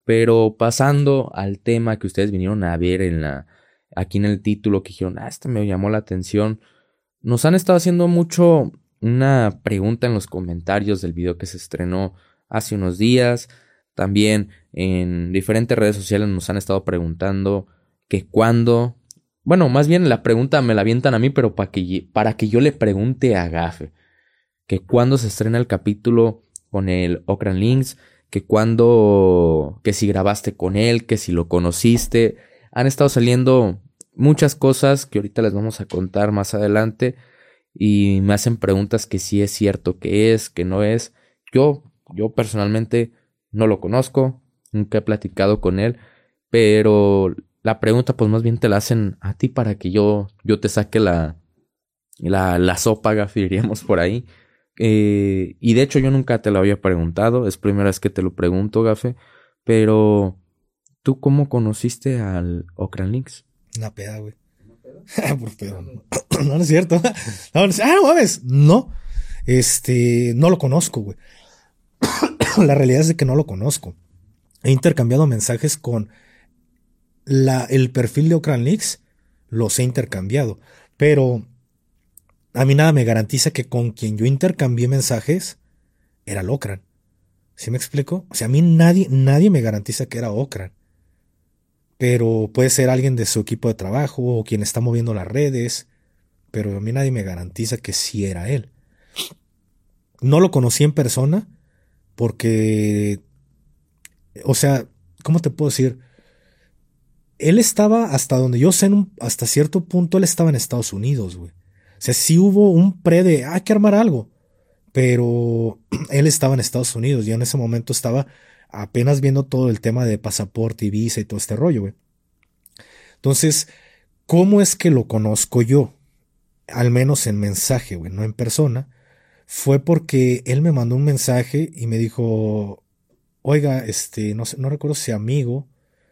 Pero pasando al tema que ustedes vinieron a ver aquí en el título, que dijeron, este me llamó la atención. Nos han estado haciendo mucho una pregunta en los comentarios del video que se estrenó hace unos días. También en diferentes redes sociales nos han estado preguntando que cuándo. Bueno, más bien la pregunta me la avientan a mí, pero para que yo le pregunte a Gafe. Que cuándo se estrena el capítulo con el Okran Links. Que si grabaste con él, que si lo conociste. Han estado saliendo muchas cosas que ahorita les vamos a contar más adelante. Y me hacen preguntas que si es cierto que es, que no es. Yo personalmente no lo conozco. Nunca he platicado con él. Pero la pregunta pues más bien te la hacen a ti para que yo te saque la sopa, Gafi, diríamos por ahí. Y de hecho yo nunca te lo había preguntado. Es primera vez que te lo pregunto, Gafe. Pero ¿tú cómo conociste al Okran Links? Una peda, güey. Por pedo. No, no es cierto. No mames. No. No lo conozco, güey. La realidad es de que no lo conozco. He intercambiado mensajes con el perfil de Okran Links. Los he intercambiado. Pero a mí nada me garantiza que con quien yo intercambié mensajes era el Okran. ¿Sí me explico? O sea, a mí nadie me garantiza que era Okran. Pero puede ser alguien de su equipo de trabajo o quien está moviendo las redes. Pero a mí nadie me garantiza que sí era él. No lo conocí en persona porque, o sea, ¿cómo te puedo decir? Él estaba, hasta donde yo sé, hasta cierto punto él estaba en Estados Unidos, güey. O sea, sí hubo un de, hay que armar algo. Pero él estaba en Estados Unidos. Yo en ese momento estaba apenas viendo todo el tema de pasaporte y visa y todo este rollo, güey. Entonces, ¿cómo es que lo conozco yo? Al menos en mensaje, güey, no en persona. Fue porque él me mandó un mensaje y me dijo, oiga, no recuerdo si amigo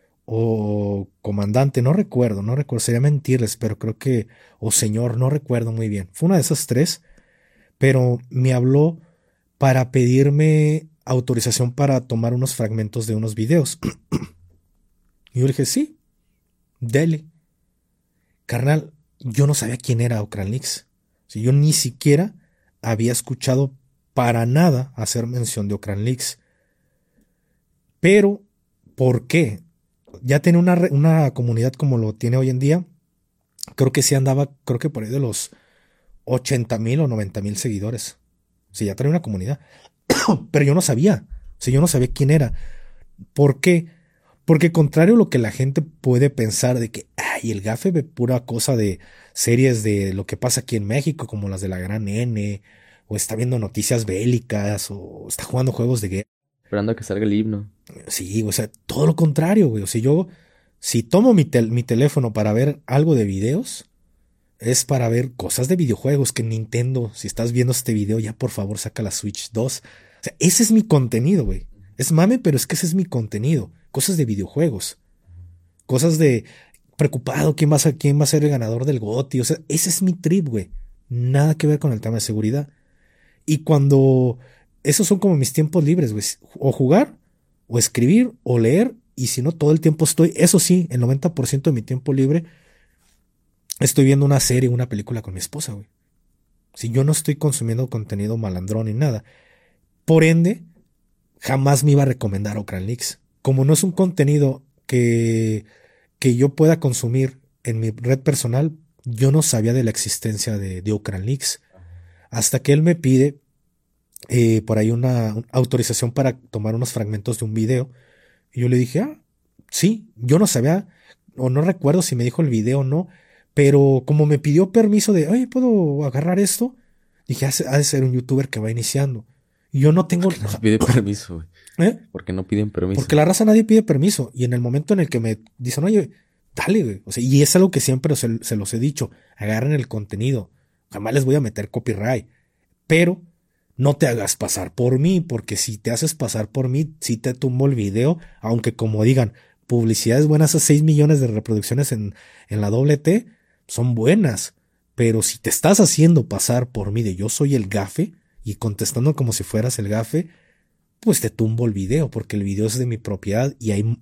o comandante, no recuerdo, sería mentirles, pero creo que, o señor, no recuerdo muy bien. Fue una de esas tres, pero me habló para pedirme autorización para tomar unos fragmentos de unos videos. Y yo le dije, sí, dele. Carnal, yo no sabía quién era Okran Links. O sea, yo ni siquiera había escuchado para nada hacer mención de Okran Links. Pero, ¿por qué? Ya tenía una comunidad como lo tiene hoy en día. Creo que sí andaba, creo que por ahí de los 80,000 o 90,000 seguidores. O sea, ya tenía una comunidad. Pero yo no sabía. O sea, yo no sabía quién era. ¿Por qué? Porque contrario a lo que la gente puede pensar de que, ay, el Gafe ve pura cosa de series de lo que pasa aquí en México, como las de la Gran N, o está viendo noticias bélicas, o está jugando juegos de guerra. Esperando a que salga el himno. Sí, o sea, todo lo contrario, güey. O sea, yo, si tomo mi teléfono para ver algo de videos, es para ver cosas de videojuegos. Que Nintendo, si estás viendo este video, ya por favor saca la Switch 2. O sea, ese es mi contenido, güey. Es mame, pero es que ese es mi contenido. Cosas de videojuegos. Cosas de preocupado, quién va a ser el ganador del GOTY. O sea, ese es mi trip, güey. Nada que ver con el tema de seguridad. Y cuando... Esos son como mis tiempos libres, güey. O jugar, o escribir, o leer. Y si no, todo el tiempo estoy... Eso sí, el 90% de mi tiempo libre estoy viendo una serie, una película con mi esposa, güey. Si yo no estoy consumiendo contenido malandrón ni nada. Por ende, jamás me iba a recomendar Okran Links. Como no es un contenido que yo pueda consumir en mi red personal, yo no sabía de la existencia de Okran Links. Hasta que él me pide por ahí una autorización para tomar unos fragmentos de un video. Y yo le dije, sí, yo no sabía, o no recuerdo si me dijo el video o no, pero como me pidió permiso de, oye, ¿puedo agarrar esto? Dije, ha de ser un youtuber que va iniciando. Y yo no tengo... Porque no pide permiso, güey. Porque no piden permiso. Porque la raza nadie pide permiso. Y en el momento en el que me dicen, oye, dale, güey. O sea, y es algo que siempre se los he dicho. Agarren el contenido. Jamás les voy a meter copyright. Pero no te hagas pasar por mí. Porque si te haces pasar por mí, sí te tumbo el video. Aunque como digan, publicidades buenas a 6 millones de reproducciones en la WT, son buenas. Pero si te estás haciendo pasar por mí de yo soy el Gafe y contestando como si fueras el Gafe, pues te tumbo el video, porque el video es de mi propiedad y hay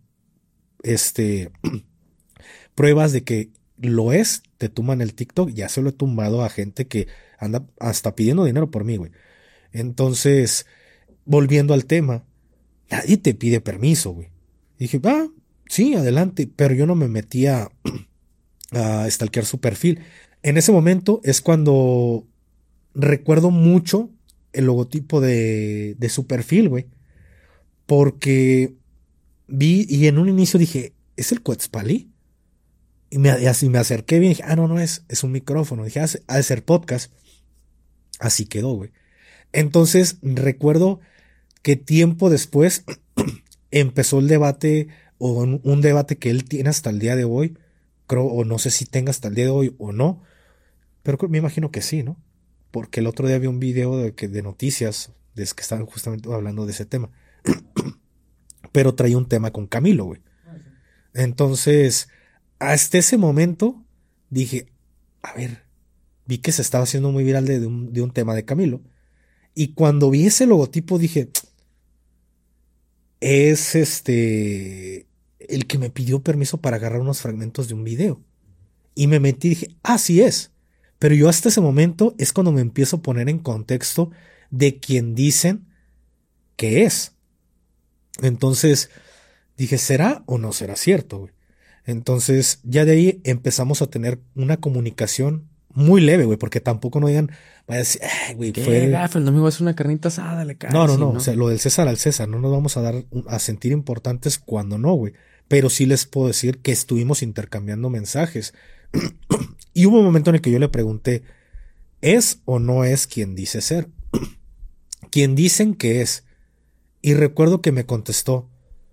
pruebas de que lo es, te tumban el TikTok. Ya se lo he tumbado a gente que anda hasta pidiendo dinero por mí, güey. Entonces, volviendo al tema, nadie te pide permiso, güey. Dije, sí, adelante, pero yo no me metía a stalkear su perfil. En ese momento es cuando recuerdo mucho el logotipo de su perfil, güey. Porque vi y en un inicio dije, ¿es el Quetzalí? Y así me acerqué bien y dije, no es un micrófono. Dije, ha de ser podcast. Así quedó, güey. Entonces recuerdo que tiempo después empezó el debate, o un debate que él tiene hasta el día de hoy, creo, o no sé si tenga hasta el día de hoy o no, pero me imagino que sí, ¿no? Porque el otro día vi un video de noticias que estaban justamente hablando de ese tema. Pero traía un tema con Camilo, güey. Entonces, hasta ese momento dije, a ver, vi que se estaba haciendo muy viral de un tema de Camilo. Y cuando vi ese logotipo dije, es el que me pidió permiso para agarrar unos fragmentos de un video. Y me metí y dije, sí es. Pero yo hasta ese momento es cuando me empiezo a poner en contexto de quien dicen que es. Entonces dije, ¿será o no será cierto, güey? Entonces ya de ahí empezamos a tener una comunicación muy leve, güey, porque tampoco no digan, vaya a decir, güey, fue gafe, el domingo es una carnita asada, le cae. No, o sea, lo del César al César, no nos vamos a sentir importantes cuando no, güey. Pero sí les puedo decir que estuvimos intercambiando mensajes. Y hubo un momento en el que yo le pregunté, ¿es o no es quien dice ser? Quien dicen que es. Y recuerdo que me contestó,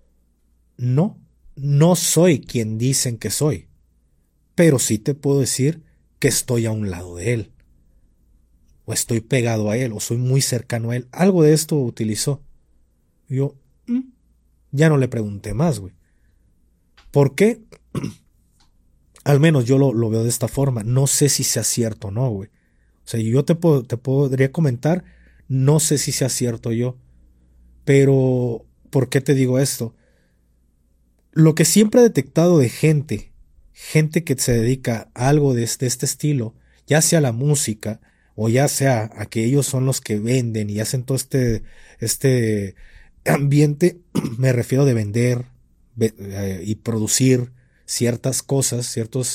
no soy quien dicen que soy, pero sí te puedo decir que estoy a un lado de él, o estoy pegado a él, o soy muy cercano a él. Algo de esto utilizó. Y yo, ya no le pregunté más, güey. ¿Por qué? Al menos yo lo veo de esta forma. No sé si sea cierto o no, güey. O sea, yo te podría comentar, no sé si sea cierto yo. Pero, ¿por qué te digo esto? Lo que siempre he detectado de gente que se dedica a algo de este estilo, ya sea la música, o ya sea a que ellos son los que venden y hacen todo este ambiente, me refiero de vender y producir ciertas cosas,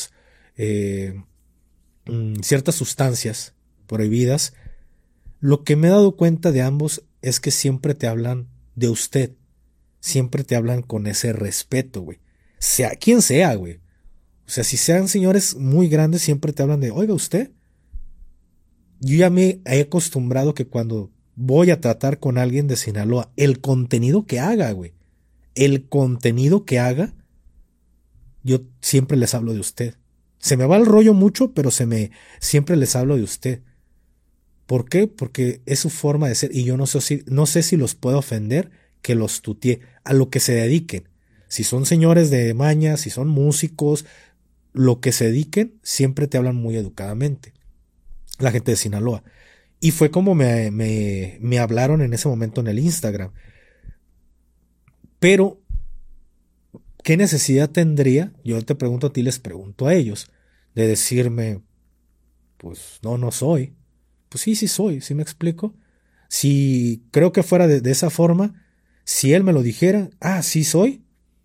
ciertas sustancias prohibidas. Lo que me he dado cuenta de ambos es que siempre te hablan de usted. Siempre te hablan con ese respeto, güey. Sea quien sea, güey. O sea, si sean señores muy grandes, siempre te hablan de, oiga, usted. Yo ya me he acostumbrado que cuando voy a tratar con alguien de Sinaloa, el contenido que haga, güey. El contenido que haga, yo siempre les hablo de usted. Se me va el rollo mucho, pero siempre les hablo de usted. ¿Por qué? Porque es su forma de ser y yo no sé si los puedo ofender, que los tuteé, a lo que se dediquen. Si son señores de maña, si son músicos, lo que se dediquen, siempre te hablan muy educadamente. La gente de Sinaloa. Y fue como me hablaron en ese momento en el Instagram. Pero, ¿qué necesidad tendría? Yo te pregunto a ti, les pregunto a ellos, de decirme, pues no soy. Pues sí soy, ¿sí me explico? Si creo que fuera de esa forma, si él me lo dijera, sí soy.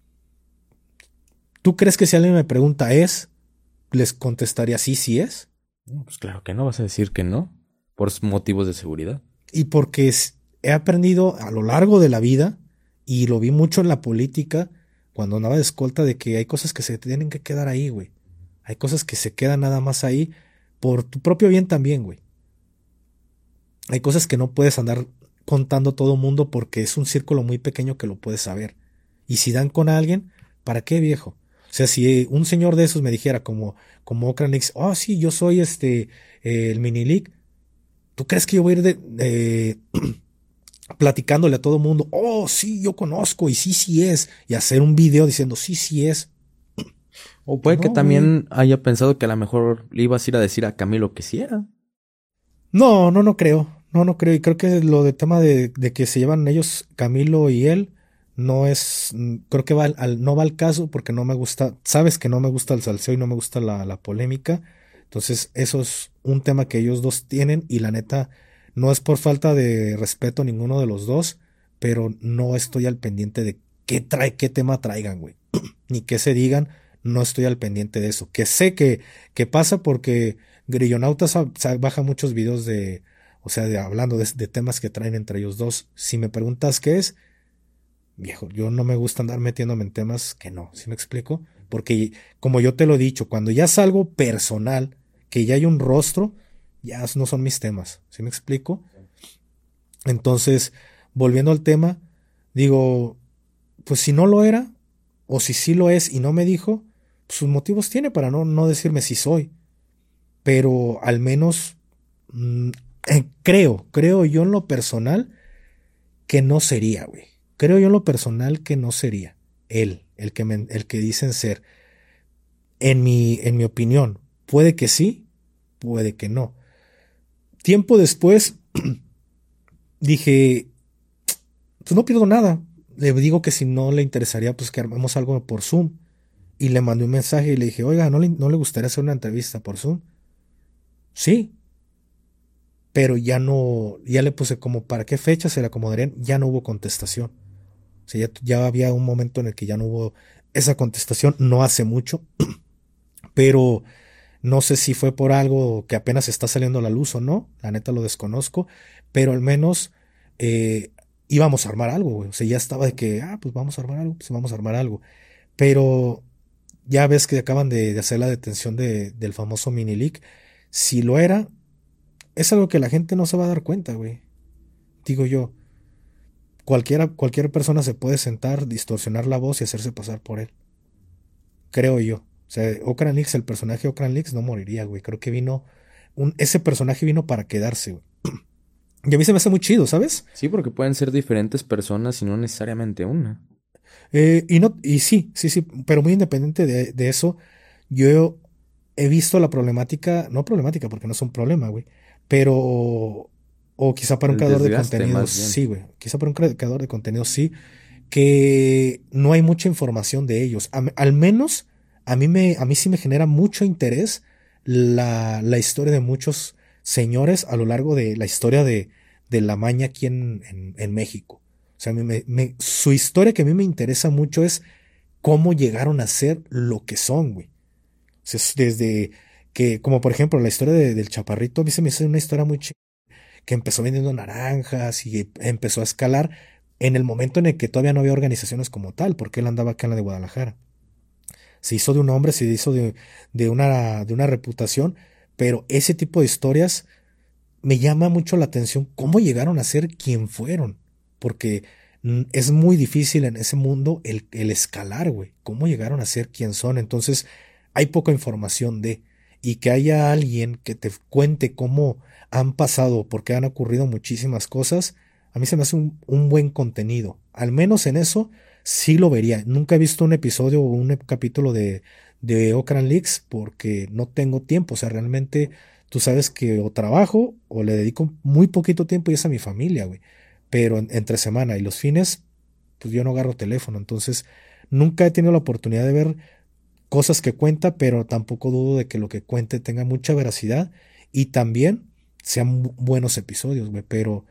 ¿Tú crees que si alguien me pregunta les contestaría sí es? Pues claro que no, vas a decir que no, por motivos de seguridad. Y porque he aprendido a lo largo de la vida, y lo vi mucho en la política, cuando andaba de escolta, de que hay cosas que se tienen que quedar ahí, güey. Hay cosas que se quedan nada más ahí por tu propio bien también, güey. Hay cosas que no puedes andar contando a todo mundo porque es un círculo muy pequeño que lo puedes saber. Y si dan con alguien, ¿para qué, viejo? O sea, si un señor de esos me dijera como Okranix, sí, yo soy el Minileak, ¿tú crees que yo voy a ir platicándole a todo mundo, sí, yo conozco y sí es, y hacer un video diciendo sí es? O puede que también haya pensado que a lo mejor le ibas a ir a decir a Camilo que sí era. No creo. no creo. Y creo que lo de tema de que se llevan ellos, Camilo y él, no es, creo que no va al caso porque no me gusta, sabes que no me gusta el salseo y no me gusta la polémica. Entonces, eso es un tema que ellos dos tienen y la neta, no es por falta de respeto a ninguno de los dos, pero no estoy al pendiente de qué tema traigan, güey. Ni qué se digan, no estoy al pendiente de eso. Que sé que pasa porque Grillonautas baja muchos videos o sea, hablando de temas que traen entre ellos dos. Si me preguntas qué es, viejo, yo no me gusta andar metiéndome en temas que no, ¿sí me explico? Porque, como yo te lo he dicho, cuando ya es algo personal, que ya hay un rostro, ya no son mis temas, ¿sí me explico? Entonces, volviendo al tema, digo, pues si no lo era, o si sí lo es y no me dijo, pues sus motivos tiene para no decirme si soy. Pero al menos creo yo en lo personal que no sería, güey. Creo yo en lo personal que no sería él, el que dicen ser. En mi opinión, puede que sí, puede que no. Tiempo después dije, pues no pierdo nada. Le digo que si no le interesaría, pues que armemos algo por Zoom. Y le mandé un mensaje y le dije, oiga, no le gustaría hacer una entrevista por Zoom? Sí, pero ya le puse como para qué fecha se le acomodarían, ya no hubo contestación. O sea, ya había un momento en el que ya no hubo esa contestación, no hace mucho, pero no sé si fue por algo que apenas está saliendo a la luz o no, la neta lo desconozco, pero al menos eh, íbamos a armar algo, güey. O sea, ya estaba de que, pues vamos a armar algo, pues vamos a armar algo. Pero ya ves que acaban de hacer la detención del famoso mini leak. Si lo era, es algo que la gente no se va a dar cuenta, güey. Digo yo, cualquier persona se puede sentar, distorsionar la voz y hacerse pasar por él. Creo yo. O sea, Okran Lix, el personaje Okran Lix no moriría, güey. Creo que ese personaje vino para quedarse, güey. Y a mí se me hace muy chido, ¿sabes? Sí, porque pueden ser diferentes personas y no necesariamente una. Y sí, pero muy independiente de eso, yo he visto la problemática, no problemática porque no es un problema, güey, pero, o quizá para un El creador de desgaste, contenidos, más bien. sí, güey, quizá para un creador de contenidos, sí, que no hay mucha información de ellos. Al menos a mí sí me genera mucho interés la historia de muchos señores a lo largo de la historia de la maña aquí en México. O sea, su historia que a mí me interesa mucho es cómo llegaron a ser lo que son, güey. O sea, desde que, como por ejemplo, la historia del Chaparrito, a mí se me hizo una historia muy chida, que empezó vendiendo naranjas y empezó a escalar en el momento en el que todavía no había organizaciones como tal, porque él andaba acá en la de Guadalajara. Se hizo de un hombre, se hizo de una reputación, pero ese tipo de historias me llama mucho la atención cómo llegaron a ser quien fueron, porque es muy difícil en ese mundo el escalar, güey, cómo llegaron a ser quien son. Entonces, hay poca información y que haya alguien que te cuente cómo han pasado, porque han ocurrido muchísimas cosas, a mí se me hace un buen contenido. Al menos en eso sí lo vería. Nunca he visto un episodio o un capítulo de Okran Leaks porque no tengo tiempo. O sea, realmente tú sabes que o trabajo o le dedico muy poquito tiempo y es a mi familia, güey. Pero entre semana y los fines, pues yo no agarro teléfono. Entonces, nunca he tenido la oportunidad de ver cosas que cuenta, pero tampoco dudo de que lo que cuente tenga mucha veracidad y también sean buenos episodios, güey. Pero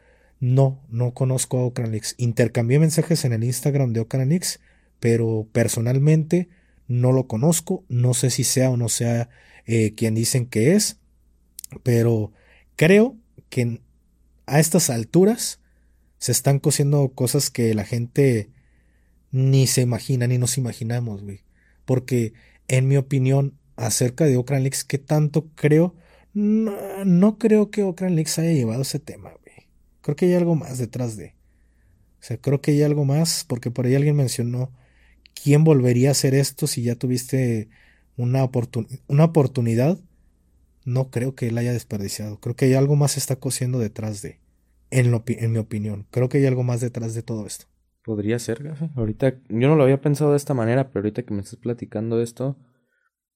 no conozco a Okranix. Intercambié mensajes en el Instagram de Okranix, pero personalmente no lo conozco. No sé si sea o no sea quien dicen que es, pero creo que a estas alturas se están cociendo cosas que la gente ni se imagina, ni nos imaginamos, güey. Porque, en mi opinión, acerca de Okranix, ¿qué tanto creo? No creo que Okranix haya llevado ese tema, güey. Creo que hay algo más detrás de. O sea, creo que hay algo más, porque por ahí alguien mencionó, ¿quién volvería a hacer esto si ya tuviste una oportunidad? No creo que él haya desperdiciado. Creo que hay algo más que está cociendo detrás de. En mi opinión. Creo que hay algo más detrás de todo esto. Podría ser, Gafe. Ahorita, yo no lo había pensado de esta manera, pero ahorita que me estás platicando esto,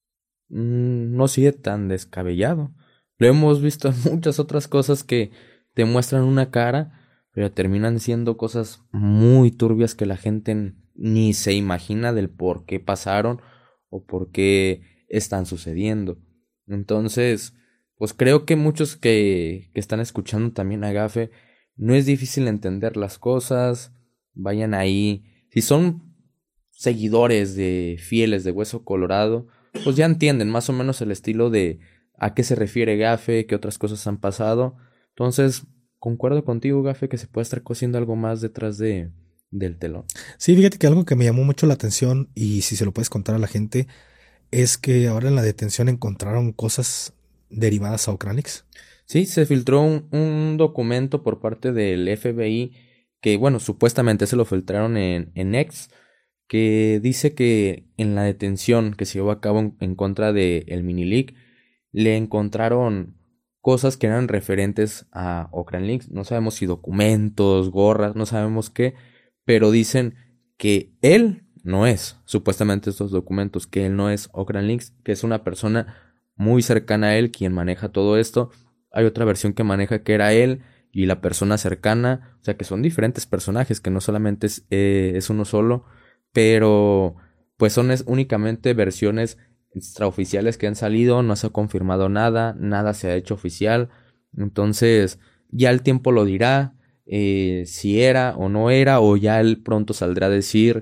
no sigue tan descabellado. Lo hemos visto en muchas otras cosas que te muestran una cara, pero terminan siendo cosas muy turbias que la gente ni se imagina del por qué pasaron o por qué están sucediendo. Entonces, pues creo que muchos que están escuchando también a Gafe, no es difícil entender las cosas. Vayan ahí. Si son seguidores de fieles de Hueso Colorado, pues ya entienden más o menos el estilo de a qué se refiere Gafe, qué otras cosas han pasado. Entonces, concuerdo contigo, Gafe, que se puede estar cosiendo algo más detrás del telón. Sí, fíjate que algo que me llamó mucho la atención, y si se lo puedes contar a la gente, es que ahora en la detención encontraron cosas derivadas a Ocranix. Sí, se filtró un documento por parte del FBI que, bueno, supuestamente se lo filtraron en X, que dice que en la detención que se llevó a cabo en contra de el Mini-Leak, le encontraron cosas que eran referentes a Ocranix. No sabemos si documentos, gorras, no sabemos qué, pero dicen que él no es, supuestamente estos documentos, que él no es Ocranix, que es una persona muy cercana a él quien maneja todo esto. Hay otra versión que maneja que era él y la persona cercana, o sea que son diferentes personajes, que no solamente es uno solo, pero pues son únicamente versiones extraoficiales que han salido, no se ha confirmado nada, nada se ha hecho oficial. Entonces ya el tiempo lo dirá, si era o no era, o ya él pronto saldrá a decir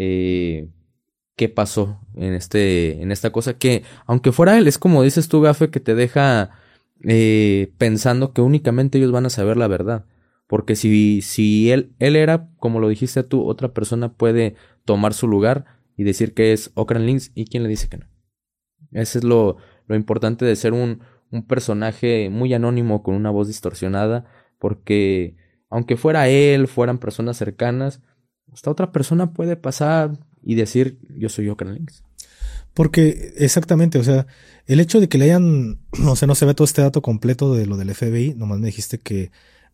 qué pasó en esta cosa, que aunque fuera él, es como dices tú, Gafe, que te deja pensando que únicamente ellos van a saber la verdad. Porque si él era, como lo dijiste tú, otra persona puede tomar su lugar y decir que es Ocranix, y quién le dice que no. Ese es lo importante de ser un personaje muy anónimo con una voz distorsionada, porque aunque fuera él, fueran personas cercanas, esta otra persona puede pasar y decir yo soy Ocranix. Porque exactamente, o sea, el hecho de que le hayan, o sea, no se ve todo este dato completo de lo del FBI, nomás me dijiste que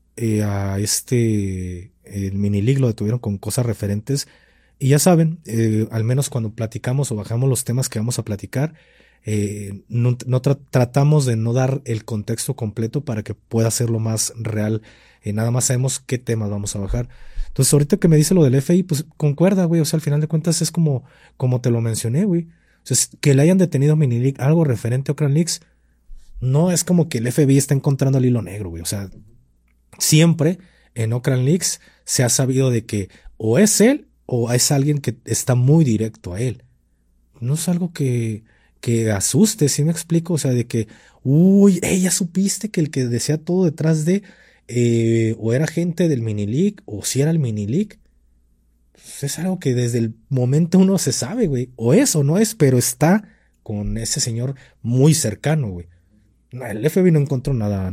el Mini-Leak lo detuvieron con cosas referentes, y ya saben, al menos cuando platicamos o bajamos los temas que vamos a platicar, tratamos de no dar el contexto completo para que pueda ser lo más real, nada más sabemos qué temas vamos a bajar. Entonces ahorita que me dice lo del FBI, pues concuerda, güey, o sea, al final de cuentas es como te lo mencioné, güey. O sea, que le hayan detenido a Mini-Leak, algo referente a Ocranix, no es como que el FBI está encontrando el hilo negro, güey. O sea, siempre en Ocranix se ha sabido de que o es él o es alguien que está muy directo a él. No es algo que asuste, ¿sí me explico? O sea, de que, uy, ya supiste que el que decía todo detrás de, o era gente del Mini-Leak, o si era el Mini-Leak. Pues es algo que desde el momento uno se sabe, güey. O es o no es, pero está con ese señor muy cercano, güey. El FBI no encontró nada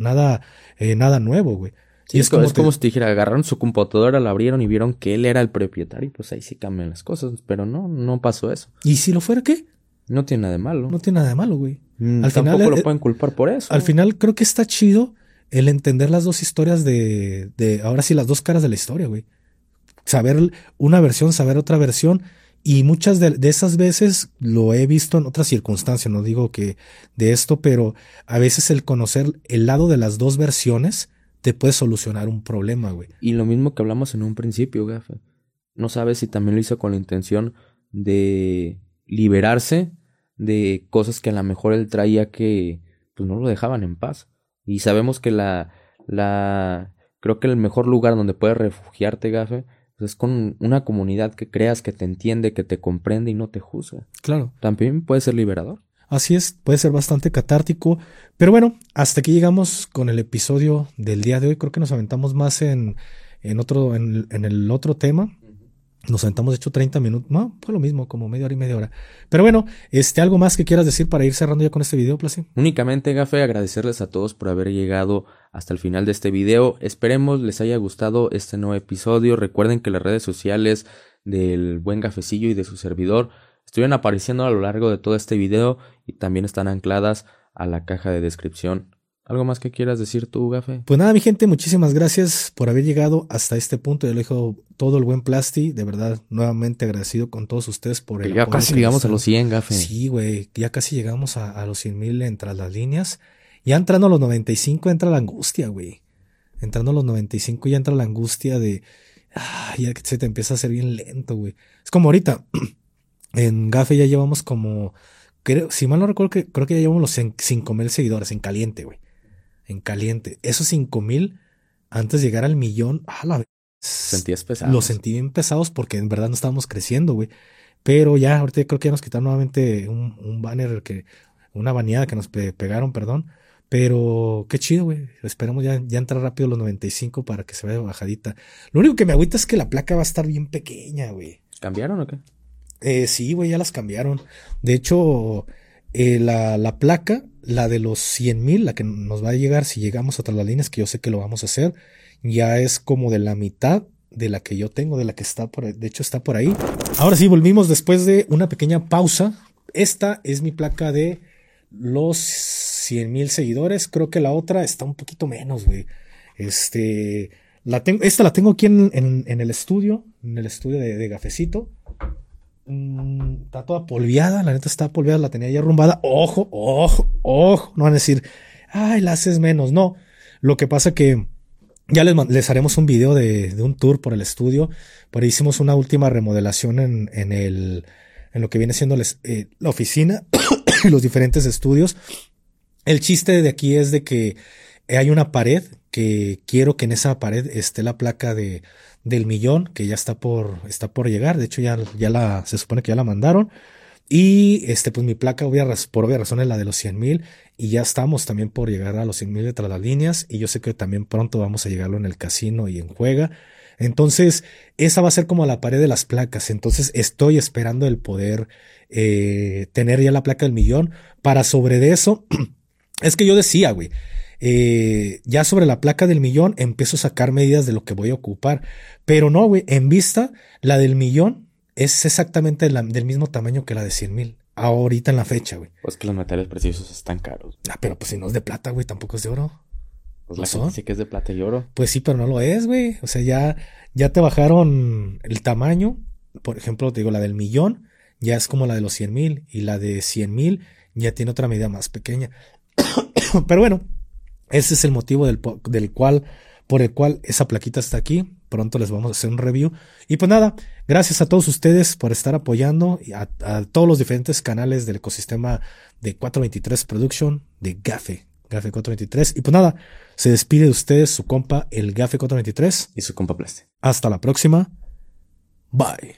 nuevo, güey. Sí, es como si te dijera, agarraron su computadora, la abrieron y vieron que él era el propietario, pues ahí sí cambian las cosas, pero no pasó eso. ¿Y si lo fuera qué? No tiene nada de malo. No tiene nada de malo, güey. Al final tampoco lo pueden culpar por eso. Al final creo que está chido el entender las dos historias de ahora sí, las dos caras de la historia, güey. Saber una versión, saber otra versión. Y muchas de esas veces lo he visto en otras circunstancias, no digo que de esto, pero a veces el conocer el lado de las dos versiones te puede solucionar un problema, güey. Y lo mismo que hablamos en un principio, Gafe. No sabes si también lo hizo con la intención de liberarse de cosas que a lo mejor él traía que pues no lo dejaban en paz. Y sabemos que creo que el mejor lugar donde puedes refugiarte, Gafe, pues es con una comunidad que creas que te entiende, que te comprende y no te juzga. Claro. También puede ser liberador. Así es, puede ser bastante catártico. Pero bueno, hasta aquí llegamos con el episodio del día de hoy. Creo que nos aventamos más en el otro tema. Nos aventamos de hecho 30 minutos. No, fue lo mismo, como media hora y media hora. Pero bueno, algo más que quieras decir para ir cerrando ya con este video, Plasi. Únicamente, Gafe, agradecerles a todos por haber llegado hasta el final de este video. Esperemos les haya gustado este nuevo episodio. Recuerden que las redes sociales del buen Gafecillo y de su servidor estuvieron apareciendo a lo largo de todo este video y también están ancladas a la caja de descripción. ¿Algo más que quieras decir tú, Gafe? Pues nada, mi gente, muchísimas gracias por haber llegado hasta este punto. Ya lo dijo todo el buen Plasti. De verdad, nuevamente agradecido con todos ustedes por el apoyo. Ya casi llegamos a los 100, Gafe. Sí, güey, ya casi llegamos a los 100,000 entre las líneas. Ya entrando a los 95 entra la angustia, güey. Entrando a los 95 ya entra la angustia de, ya que se te empieza a hacer bien lento, güey. Es como ahorita, en Gafe ya llevamos como, si mal no recuerdo, creo que ya llevamos los 5,000 seguidores en caliente, güey. En caliente. Esos 5,000, antes de llegar al 1,000,000, Sentías pesados. los sentí bien pesados porque en verdad no estábamos creciendo, güey. Pero ya, ahorita creo que ya nos quitaron nuevamente un banner una baneada que nos pegaron, perdón. Pero qué chido, güey. Esperemos ya entrar rápido los 95 para que se vaya bajadita. Lo único que me agüita es que la placa va a estar bien pequeña, güey. ¿Cambiaron o qué? Sí, güey, ya las cambiaron. De hecho, la placa, la de los 100,000, la que nos va a llegar si llegamos a las líneas, que yo sé que lo vamos a hacer, ya es como de la mitad de la que yo tengo, de la que está de hecho está por ahí. Ahora sí, volvimos después de una pequeña pausa. Esta es mi placa de los 100,000 seguidores. Creo que la otra está un poquito menos, güey. Esta la tengo aquí en el estudio, de Gafecito. Está toda polviada, la neta está polviada, la tenía ya arrumbada. Ojo, no van a decir, la haces menos. No, lo que pasa que ya les haremos un video de un tour por el estudio. Por ahí hicimos una última remodelación en lo que viene siendo la oficina y los diferentes estudios. El chiste de aquí es de que hay una pared que quiero que en esa pared esté la placa del 1,000,000, que ya está por llegar. De hecho, se supone que ya la mandaron. Y pues mi placa, por obvias razones, la de los 100,000. Y ya estamos también por llegar a los 100,000 de tras las líneas. Y yo sé que también pronto vamos a llegarlo en el casino y en Juega. Entonces, esa va a ser como la pared de las placas. Entonces, estoy esperando el poder tener ya la placa del 1,000,000. Para sobre de eso, es que yo decía, güey, ya sobre la placa del 1,000,000 empiezo a sacar medidas de lo que voy a ocupar. Pero no, güey, en vista, la del 1,000,000 es exactamente del mismo tamaño que la de 100,000. Ahorita en la fecha, güey. Pues que los metales preciosos están caros. Pero pues si no es de plata, güey, tampoco es de oro. Pues la gente sí que es de plata y oro. Pues sí, pero no lo es, güey. O sea, ya te bajaron el tamaño. Por ejemplo, te digo, la del 1,000,000 ya es como la de los 100,000. Y la de 100,000 ya tiene otra medida más pequeña. Pero bueno, ese es el motivo por el cual esa plaquita está aquí. Pronto les vamos a hacer un review. Y pues nada, gracias a todos ustedes por estar apoyando a todos los diferentes canales del ecosistema de 423 Production, de Gafe 423. Y pues nada, se despide de ustedes su compa, el Gafe 423. Y su compa Plaste. Hasta la próxima. Bye.